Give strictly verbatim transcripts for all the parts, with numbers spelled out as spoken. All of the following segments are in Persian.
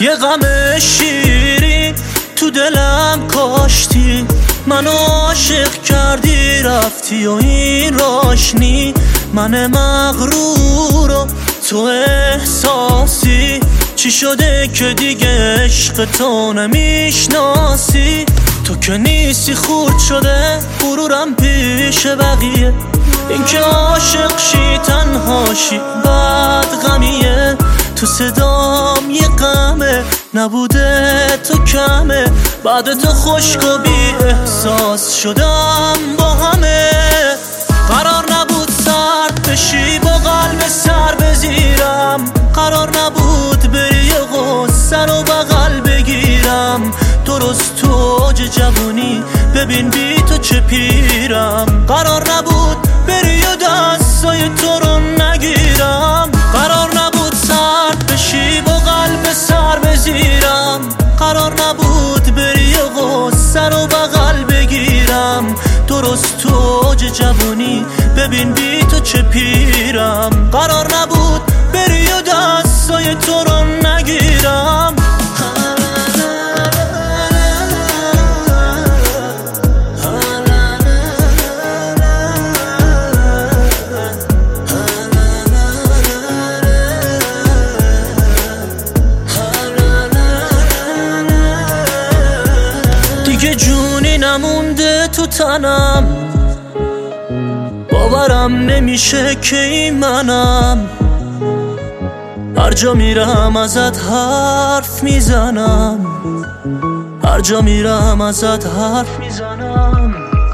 یه غم شیرین تو دلم کاشتی، منو عاشق کردی رفتی و این راشنی. من مغرور و تو احساسی، چی شده که دیگه عشق تو نمیشناسی؟ تو که نیستی خورد شده غرورم پیش بقیه، این که عاشق شی تنهاشی بعد غمیه. تو صدام یه غمه نبوده تو کمه، بعد تو خشک و بی احساس شدم با همه. قرار نبود سرد بشی با قلب سر بزیرم، قرار نبود بری غصه رو بغل بگیرم. درست تو اوج جوونی ببین بی تو چه پیرم، قرار نبود بری و دستای تو رو نگیرم. قرار نبود سرد بشی با قلب سر بزیرم، قرار نبود بری و غصه رو بغل بگیرم. درست تو اوج جوونی ببین بی تو چه پیرم، قرار نبود بری و دستای تو رو نگیرم. دیگه جونی نمونده تو تنم، باورم نمیشه که این منم. هر جا میرم ازت حرف میزنم، هر جا میرم ازت حرف میزنم.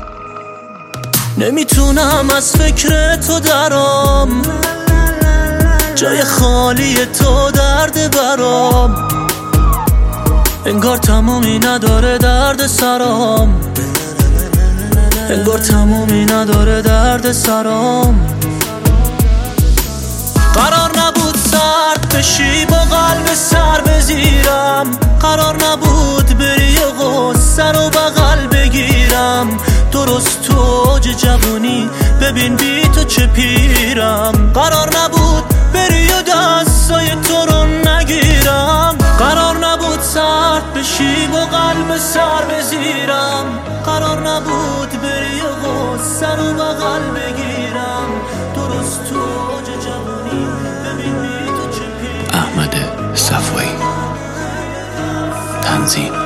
نمیتونم از فکر تو درام، جای خالی تو درد برام. انگار تمومی نداره درد سرام، انگار تمومی نداره درد سرام. قرار نبود سرد بشی با قلب سر بزیرم، قرار نبود بری و غصه رو بغل بگیرم. درست تو اوج جوونی ببین بی تو چه پیرم، قرار نبود بری و دستای تو رو نگیرم. قرار نبود سرد بشی با قلب سر بزیرم، قرار نبود بری و غصه رو بغل بگیرم. درست تو اوج جوونی ببین بی تو چه پیرم. احمد صفایی، تنظیم